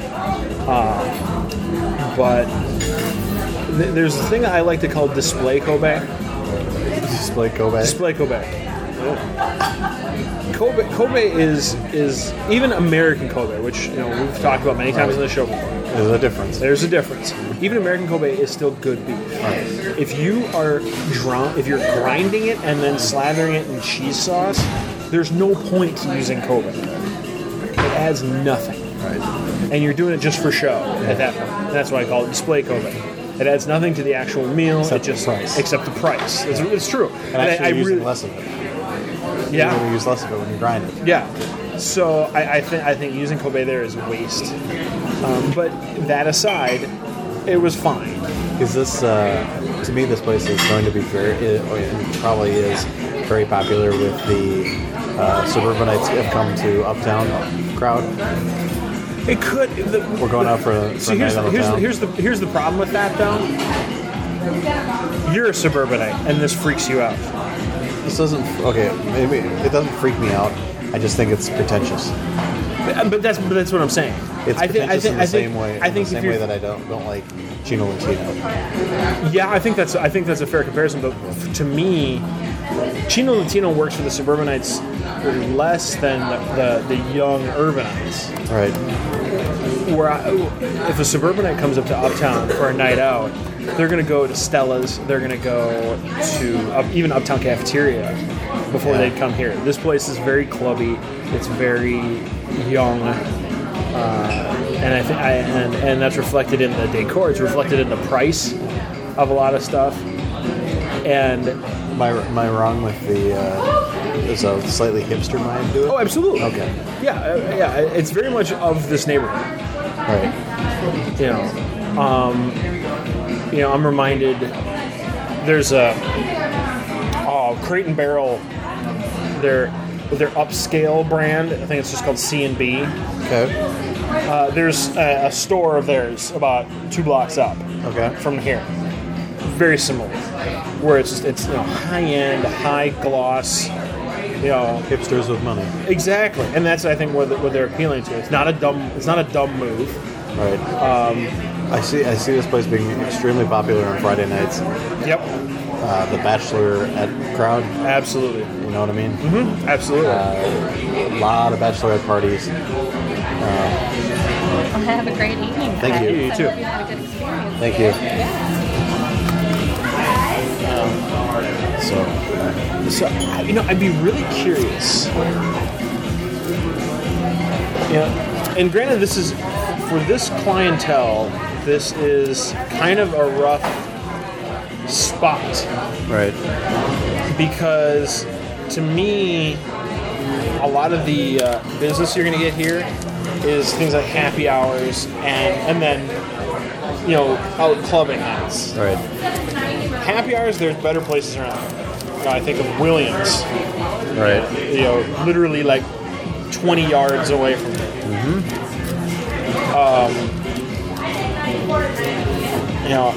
Uh, but th- there's a thing that I like to call display Kobe. Display Kobe. Display Kobe. Kobe, Kobe is is even American Kobe, which you know we've talked about many times on the show before. There's a difference. There's a difference. Even American Kobe is still good beef. If you are drunk, if you're grinding it and then slathering it in cheese sauce, there's no point to using Kobe. It adds nothing. Right. And you're doing it just for show at that point. And that's why I call it display Kobe. It adds nothing to the actual meal. Except it just the price. except the price. It's, it's true. And actually, I, I you're using really, less of it. yeah. You're going to use less of it when you grind it. Yeah. So I, I think I think using Kobe there is a waste. Um, but that aside, it was fine. Is this, uh, to me, this place is going to be very, it, or it probably is very popular with the uh, suburbanites who have come to Uptown crowd. It could. The, We're going out for a, for so a here's night the, on here's, the, Uptown. here's the here's the problem with that though. You're a suburbanite, and this freaks you out. This doesn't, okay, maybe it doesn't freak me out. I just think it's pretentious. But, but that's but that's what I'm saying. It's I think I pretentious think in the I think same way, I in think the if same way you're- that I don't don't like Chino Latino. Yeah, I think that's I think that's a fair comparison. But f- to me, Chino Latino works for the suburbanites less than the, the, the young urbanites. Right. Where I, if a suburbanite comes up to Uptown for a night out, they're going to go to Stella's. They're going to go to up, even Uptown Cafeteria before Yeah. they come here. This place is very clubby. It's very young, uh, and I think I and and that's reflected in the decor. It's reflected in the price of a lot of stuff. And Am I, am I wrong with the, uh, there's a slightly hipster mind to it? oh, absolutely. Okay. Yeah, uh, yeah. It's very much of this neighborhood. Right. You know, um, you know, I'm reminded. There's a oh, Crate and Barrel. Their their upscale brand. I think it's just called C and B. Okay. Uh, there's a, a store of theirs about two blocks up Okay. from here. Very similar, where it's just, it's you know high end, high gloss. You know, Hipsters with money. exactly, and that's I think what, what they're appealing to. It's not a dumb. It's not a dumb move. Right. I see. I see this place being extremely popular on Friday nights. Yep. Uh, the bachelor at crowd. Absolutely. You know what I mean? Mm-hmm. Absolutely. Uh, a lot of bachelorette parties. Uh, Well, have a great evening. Thank guys. you. You I too. hope you have a good experience. Thank you. Yeah. So, So, you know, I'd be really curious. Yeah, and granted, this is for this clientele. This is kind of a rough spot right. because, to me, a lot of the uh, business you're going to get here is things like happy hours and and then you know out clubbing nights. Right. Happy hours, there's better places around. You know, I think of Williams. Right. You know, literally like twenty yards away from me. Mm-hmm. Um, you know,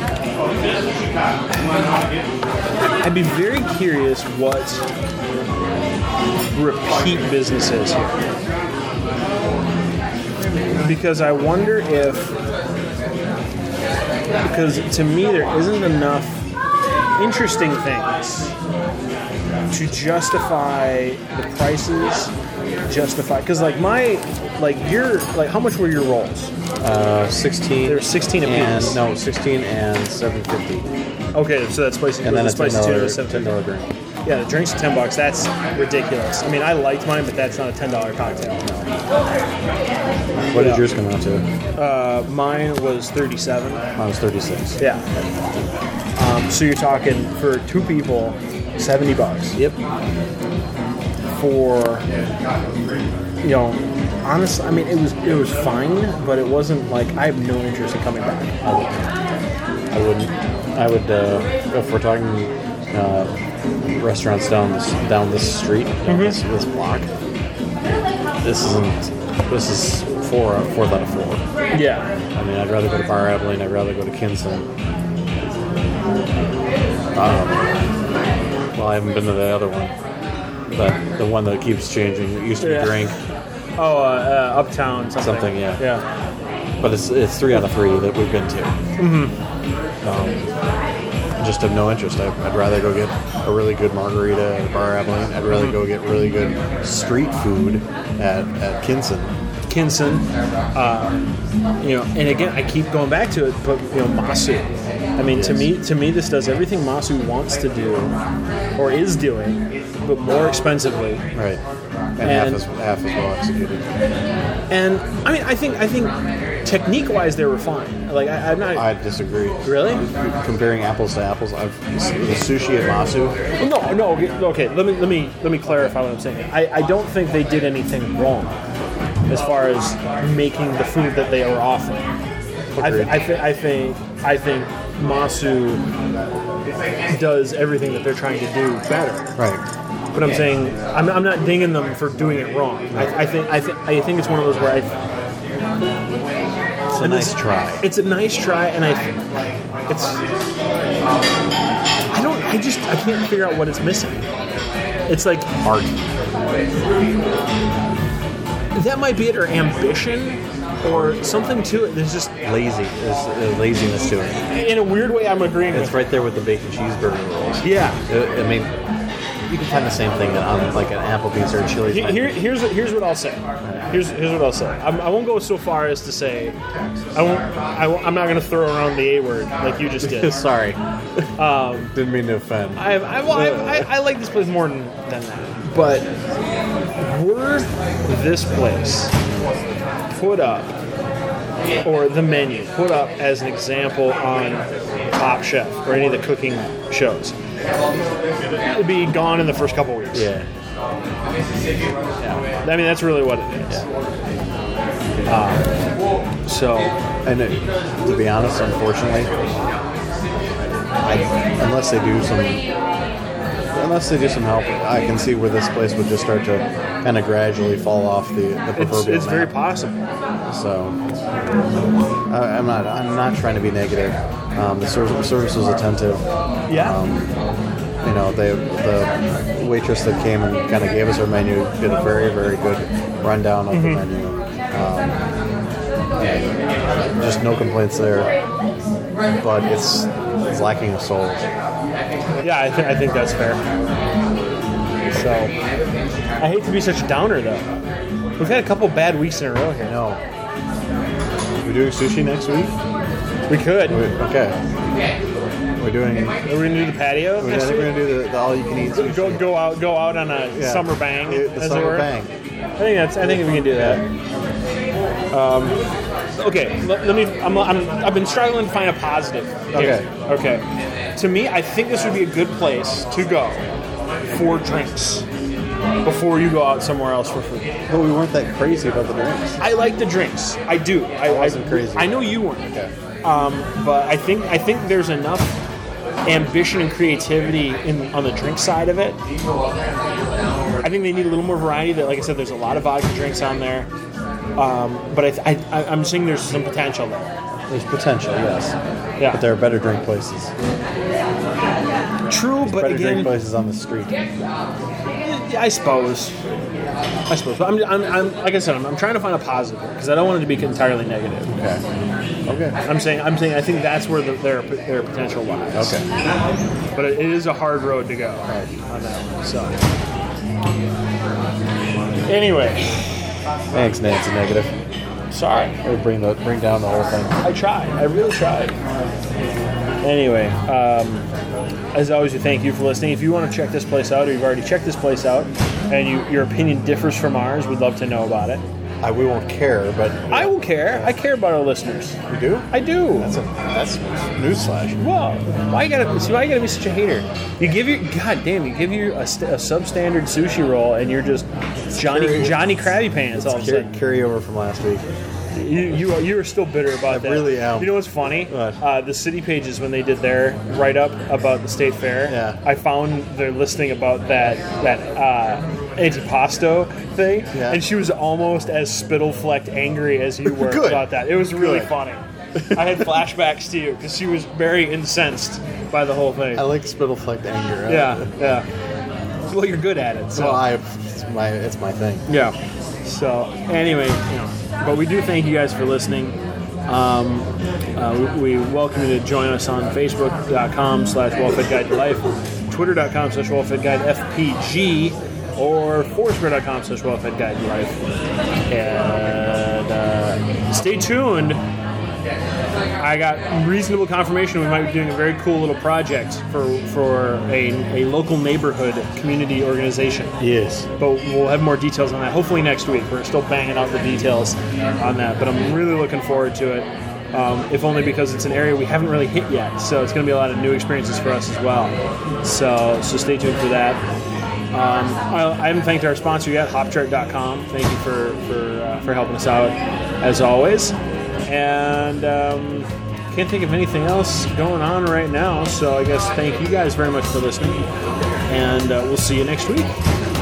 I'd be very curious what repeat business is here. Because I wonder if, because to me there isn't enough interesting things to justify the prices, justify, because like my, like your, like how much were your rolls? Uh, sixteen. They were sixteen apiece. And, no, sixteen and seven fifty. Okay, so that's spicy. And then a spicy ten tuna dollar is seven ten fifty. dollar drink. Yeah, the drink's ten bucks. That's ridiculous. I mean, I liked mine, but that's not a ten dollar cocktail. What did Yeah. yours come out to? Uh, mine was thirty seven. Mine was thirty six. Yeah. Um, so you're talking for two people, seventy bucks. Yep. For you know, honestly, I mean, it was it was fine, but it wasn't like I have no interest in coming back. I wouldn't. I would. Uh, if we're talking uh, restaurants down this down this street, down this, this block, this isn't. This is four fourth out of four. Yeah. I mean, I'd rather go to Bar Abilene. I'd rather go to Kinson. Um, well, I haven't been to the other one, but the one that keeps changing. It used to be Yeah. Drink, Oh, uh, uh, Uptown something. Something, yeah. Yeah. but it's it's three out of three that we've been to. Mm-hmm. Um, I just have no interest. I, I'd rather go get a really good margarita at Bar Abilene. I'd rather go get really good street food at, at Kinson. Kinson, uh, you know, and again, I keep going back to it, but you know, Masu. I mean, to Yes. me, to me, this does everything Masu wants to do, or is doing, but more expensively. Right. And, And- half as half as well executed. And I mean, I think, I think, technique-wise, they were fine. Like, I, I'm not I disagree. really. Comparing apples to apples, I've the sushi at Masu. No, no. Okay, okay, let me let me let me clarify what I'm saying. I, I don't think they did anything wrong as far as making the food that they were offering. I, th- I, th- I think I think Masu does everything that they're trying to do better. Right. But I'm saying I'm, I'm not dinging them for doing it wrong. I, I think I think I think it's one of those where I. It's a nice try. It's a nice try, and I. It's. I don't. I just. I can't figure out what it's missing. It's like Art. that might be it, or ambition, or something to it. There's just Lazy. There's uh, laziness to it. in a weird way I'm agreeing It's with. right there with the bacon cheeseburger rolls. Yeah. Uh, I mean, you can find the same thing on like an Applebee's or a Chili's. Here, here, here's what, here's what I'll say. Here's here's what I'll say. I'm, I won't go so far as to say I won't. I won't I'm not going to throw around the A word like you just did. Sorry. Um, Didn't mean to offend. I, I, well, I, I, I like this place more than, than that. But were this place put up, or the menu put up as an example on Top Chef or any of the cooking shows, it'd be gone in the first couple weeks. Yeah. Yeah. I mean, that's really what it is. Uh, so, And it, to be honest, unfortunately, I, unless they do some, unless they do some help, I can see where this place would just start to kind of gradually fall off the, the it's, proverbial it's very map. possible. So I, I'm not I'm not trying to be negative. Um, the service, service was attentive. Yeah. Um, you know, they the waitress that came and kind of gave us our menu did a very very good rundown of Mm-hmm. the menu. Um, and just no complaints there. But it's, it's lacking of souls. Yeah, I, th- I think that's fair. So, I hate to be such a downer, though. We've had a couple bad weeks in a row here. No. We're doing sushi next week? We could. We, okay. We're doing. Are we gonna do the patio? We're, next gonna, we're week? gonna do the, the all-you-can-eat sushi. Go go out go out on a Yeah. summer bang. The as it summer were. bang. I think that's. I think we can do that. Um, okay. Let, let me. I'm, I'm. I've been struggling to find a positive. here. Okay. Okay. To me, I think this would be a good place to go for drinks before you go out somewhere else for food. But we weren't that crazy about the drinks. I like the drinks. I do. I, I wasn't crazy. I know you weren't. Okay. Um, but I think I think there's enough ambition and creativity in on the drink side of it. I think they need a little more variety. That, like I said, there's a lot of vodka drinks on there. Um, but I, I, I'm saying there's some potential there. There's potential, yes. Yeah. But there are better drink places. True, but Better again, drink places on the street. yeah, I suppose. I suppose. But I'm, I'm, I'm like I said, I'm, I'm trying to find a positive because I don't want it to be entirely negative. Okay. Okay. I'm saying, I'm saying, I think that's where the, their their potential lies. Okay. But it, it is a hard road to go on that one. So, anyway, Thanks, Nancy Negative. sorry. Or bring the bring down the whole thing. I tried. I really tried. Anyway, um, as always, we thank you for listening. If you want to check this place out, or you've already checked this place out, and you, your opinion differs from ours, we'd love to know about it. I, we won't care, but I will care. I care about our listeners. you do. I do. That's a that's newsflash. Well, why you gotta see? Why you gotta be such a hater? You give your god damn. You give you a, st- a substandard sushi roll, and you're just Johnny Carry- Johnny Krabby Pants all of a Carry, sudden. carry over from last week. You you are, you are still bitter about I that. really am. You know what's funny? What? Uh, the City Pages, when they did their write up about the state fair, Yeah. I found their listing about that that uh, antipasto thing, Yeah. and she was almost as spittle flecked angry as you were Good. about that. It was really Good. funny. I had flashbacks to you because she was very incensed by the whole thing. I like spittle flecked anger. Yeah, yeah. Well, you're good at it. So. Well, I it's my it's my thing. Yeah. So anyway, you know, but we do thank you guys for listening. Um, uh, we, we welcome you to join us on Facebook.com slash Wellfed Guide to Life, Twitter.com slash Wellfed Guide FPG, or Foursquare.com slash Wellfed Guide to Life. And uh, stay tuned. I got reasonable confirmation we might be doing a very cool little project for for a, a local neighborhood community organization. Yes. But we'll have more details on that hopefully next week. We're still banging out the details on that, but I'm really looking forward to it, um, if only because it's an area we haven't really hit yet. So it's going to be a lot of new experiences for us as well. So so stay tuned for that. Um, I, I haven't thanked our sponsor yet, hop chart dot com. Thank you for for, uh, for helping us out, as always. And um, can't think of anything else going on right now, so I guess thank you guys very much for listening, and uh, we'll see you next week.